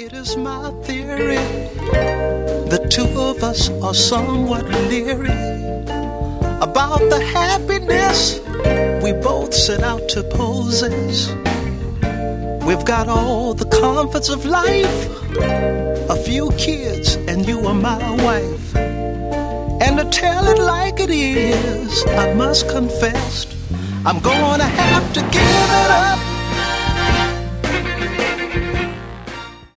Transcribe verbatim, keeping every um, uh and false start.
It is my theory, the two of us are somewhat leery about the happiness we both set out to possess. We've got all the comforts of life, a few kids, and you are my wife. And to tell it like it is, I must confess, I'm gonna have to give it up.